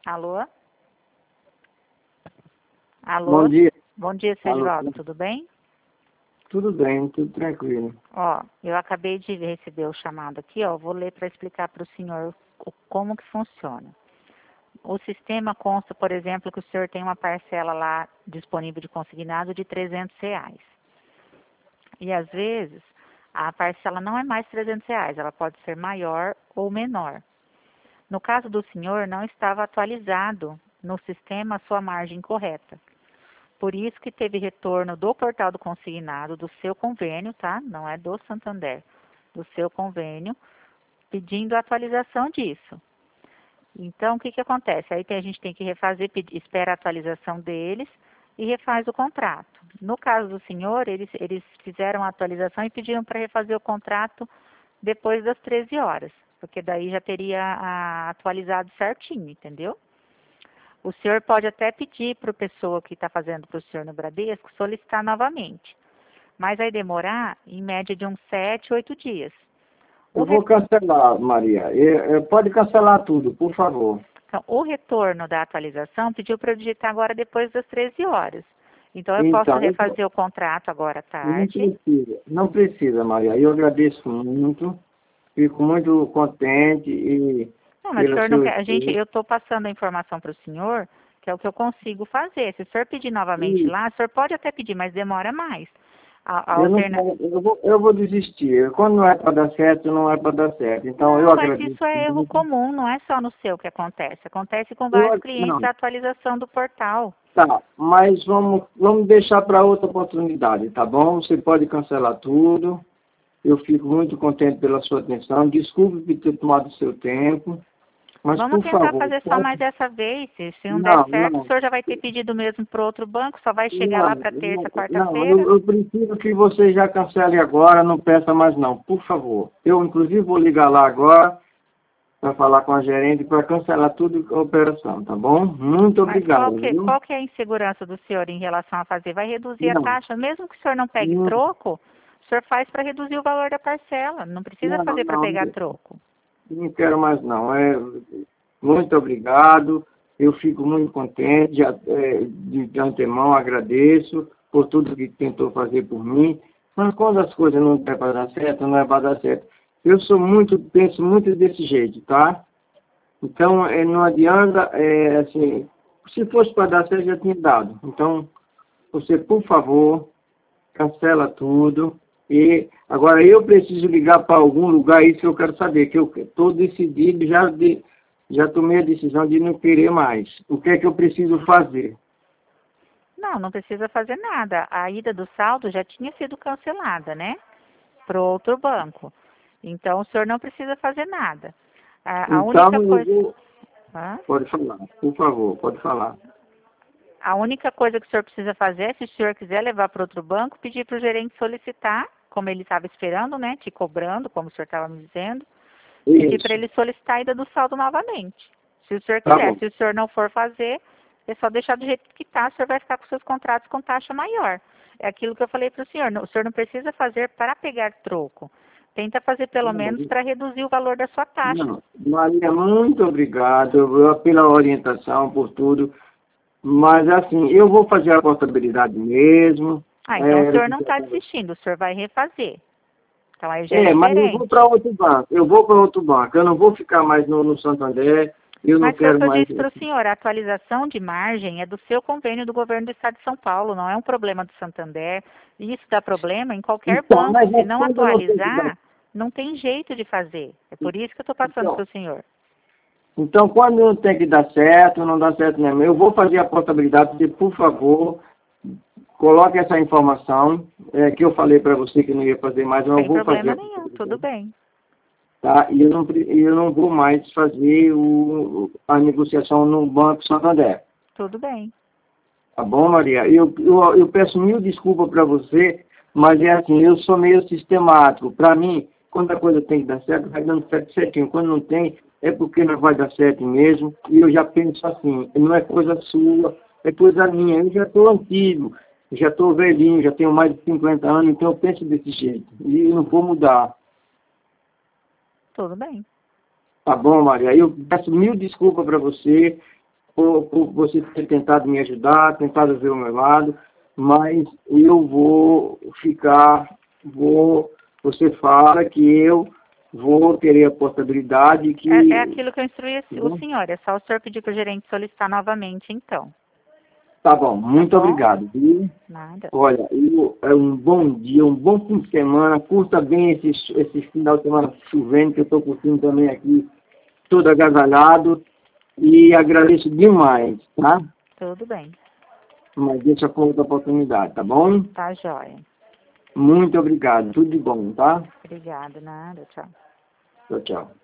Alô? Alô? Bom dia. Bom dia, seu Edivaldo, tudo bem? Tudo bem, tudo tranquilo. Ó, eu acabei de receber o chamado aqui, ó, vou ler para explicar para o senhor como que funciona. O sistema consta, por exemplo, que o senhor tem uma parcela lá disponível de consignado de R$ 300. E às vezes a parcela não é mais R$ 300, ela pode ser maior ou menor. No caso do senhor, não estava atualizado no sistema a sua margem correta. Por isso que teve retorno do portal do consignado, do seu convênio, tá? Não é do Santander, do seu convênio, pedindo a atualização disso. Então, o que que acontece? Aí a gente tem que refazer, espera a atualização deles e refaz o contrato. No caso do senhor, eles fizeram a atualização e pediram para refazer o contrato depois das 13 horas, porque daí já teria atualizado certinho, entendeu? O senhor pode até pedir para a pessoa que está fazendo para o senhor no Bradesco solicitar novamente, mas vai demorar em média de uns 7, 8 dias. Eu vou cancelar, Maria. Pode cancelar tudo, por favor. Então, o retorno da atualização pediu para eu digitar agora depois das 13 horas. Então, eu posso refazer o contrato agora à tarde. Não precisa, Maria. Eu agradeço muito, fico muito contente e... Não, mas o senhor não quer, eu estou passando a informação para o senhor, que é o que eu consigo fazer. Se o senhor pedir novamente lá, o senhor pode até pedir, mas demora mais. Eu vou desistir. Quando não é para dar certo, não é para dar certo. Então, eu agradeço. Mas isso é erro comum, não é só no seu que acontece. Acontece com vários clientes a atualização do portal. Tá, mas vamos deixar para outra oportunidade, tá bom? Você pode cancelar tudo. Eu fico muito contente pela sua atenção. Desculpe por ter tomado o seu tempo. Mas, vamos tentar fazer só mais dessa vez. Se não der certo, o senhor já vai ter pedido mesmo para outro banco, só vai chegar lá para terça, quarta-feira. Eu prefiro que você já cancele agora, não peça mais não, por favor. Eu, inclusive, vou ligar lá agora para falar com a gerente para cancelar tudo a operação, tá bom? Muito obrigado. Qual que é a insegurança do senhor em relação a fazer? Vai reduzir a taxa, mesmo que o senhor não pegue troco, o senhor faz para reduzir o valor da parcela, não precisa fazer para pegar troco. Não quero mais não. Muito obrigado. Eu fico muito contente. De antemão agradeço por tudo que tentou fazer por mim. Mas quando as coisas não é para dar certo, não é para dar certo. Eu penso muito desse jeito, tá? Então, não adianta, assim, se fosse para dar certo, já tinha dado. Então, você, por favor, cancela tudo. E agora eu preciso ligar para algum lugar, isso que eu quero saber, que eu estou decidido, já tomei a decisão de não querer mais. O que é que eu preciso fazer? Não precisa fazer nada. A ida do saldo já tinha sido cancelada, né? Para outro banco. Então, o senhor não precisa fazer nada. A única coisa... Pode falar, por favor, pode falar. A única coisa que o senhor precisa fazer é, se o senhor quiser levar para outro banco, pedir para o gerente solicitar, como ele estava esperando, né? Te cobrando, como o senhor estava me dizendo. Pedir para ele solicitar a ida do saldo novamente. Se o senhor quiser. Se o senhor não for fazer, é só deixar do jeito que está, o senhor vai ficar com seus contratos com taxa maior. É aquilo que eu falei para o senhor. O senhor não precisa fazer para pegar troco. Tenta fazer pelo menos para reduzir o valor da sua taxa. Maria, muito obrigado pela orientação, por tudo. Mas assim, eu vou fazer a portabilidade mesmo. Então o senhor não está desistindo, o senhor vai refazer. Então aí já mas eu vou para outro banco. Eu não vou ficar mais no Santander. Mas foi o que eu disse para o senhor, a atualização de margem é do seu convênio do governo do estado de São Paulo, não é um problema do Santander. Isso dá problema em qualquer banco. Se não atualizar, não tem jeito de fazer. É por isso que eu estou passando para o senhor. Então, quando não tem que dar certo, não dá certo mesmo. Eu vou fazer a portabilidade, você, por favor, coloque essa informação, que eu falei para você que não ia fazer mais, eu não vou fazer. Sem problema nenhum, tudo bem. Tá? E eu não vou mais fazer a negociação no Banco Santander. Tudo bem. Tá bom, Maria? Eu peço mil desculpas para você, mas é assim, eu sou meio sistemático. Para mim, quando a coisa tem que dar certo, vai dando certo certinho. Quando não tem, é porque não vai dar certo mesmo. E eu já penso assim, não é coisa sua, é coisa minha. Eu já estou antigo, já estou velhinho, já tenho mais de 50 anos, então eu penso desse jeito. E eu não vou mudar. Tudo bem. Tá bom, Maria. Eu peço mil desculpas para você. por você ter tentado me ajudar, tentado ver o meu lado, mas eu vou você fala que eu vou ter a possibilidade que... É aquilo que eu instruí o senhor, é só o senhor pedir para o gerente solicitar novamente, então. Tá bom, muito obrigado, viu? Nada. Olha, é um bom dia, um bom fim de semana, curta bem esse final de semana chovendo, que eu estou curtindo também aqui, todo agasalhado, e agradeço demais, tá? Tudo bem. Mas deixa por outra oportunidade, tá bom? Tá jóia. Muito obrigado, tudo de bom, tá? Obrigada, nada, tchau. Tchau, tchau.